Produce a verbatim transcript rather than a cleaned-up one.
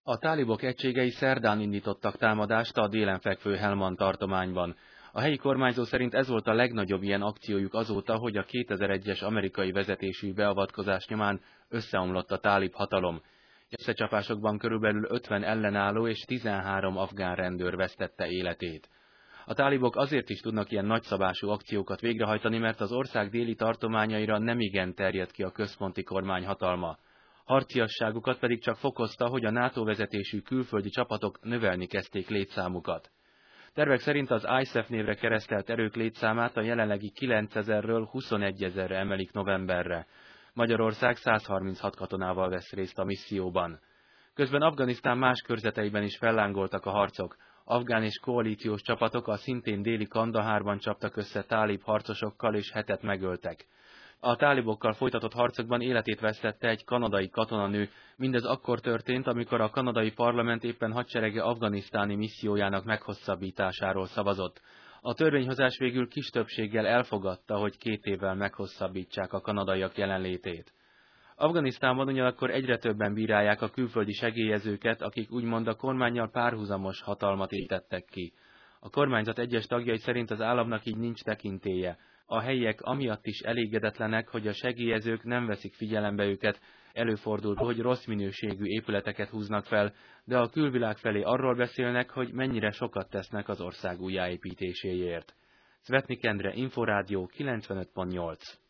A tálibok egységei szerdán indítottak támadást a délen fekvő Helmand tartományban. A helyi kormányzó szerint ez volt a legnagyobb ilyen akciójuk azóta, hogy a kétezer-egyes amerikai vezetésű beavatkozás nyomán összeomlott a tálib hatalom. Összecsapásokban körülbelül ötven ellenálló és tizenhárom afgán rendőr vesztette életét. A tálibok azért is tudnak ilyen nagyszabású akciókat végrehajtani, mert az ország déli tartományaira nemigen terjed ki a központi kormány hatalma. Harciasságukat pedig csak fokozta, hogy a NATO vezetésű külföldi csapatok növelni kezdték létszámukat. Tervek szerint az i es á ef névre keresztelt erők létszámát a jelenlegi kilencezerről huszonegyezerre emelik novemberre. Magyarország százharminchat katonával vesz részt a misszióban. Közben Afganisztán más körzeteiben is fellángoltak a harcok. Afgán és koalíciós csapatok a szintén déli Kandahárban csaptak össze tálib harcosokkal és hetet megöltek. A tálibokkal folytatott harcokban életét vesztette egy kanadai katonanő, mindez akkor történt, amikor a kanadai parlament éppen hadserege afganisztáni missziójának meghosszabbításáról szavazott. A törvényhozás végül kis többséggel elfogadta, hogy két évvel meghosszabbítsák a kanadaiak jelenlétét. Afganisztánban ugyanakkor egyre többen bírálják a külföldi segélyezőket, akik úgymond a kormánnyal párhuzamos hatalmat építettek ki. A kormányzat egyes tagjai szerint az államnak így nincs tekintélye. A helyiek amiatt is elégedetlenek, hogy a segélyezők nem veszik figyelembe őket, előfordul, hogy rossz minőségű épületeket húznak fel, de a külvilág felé arról beszélnek, hogy mennyire sokat tesznek az ország újjáépítéséért. Szvetnik Endre, Inforádió kilencvenöt pont nyolc.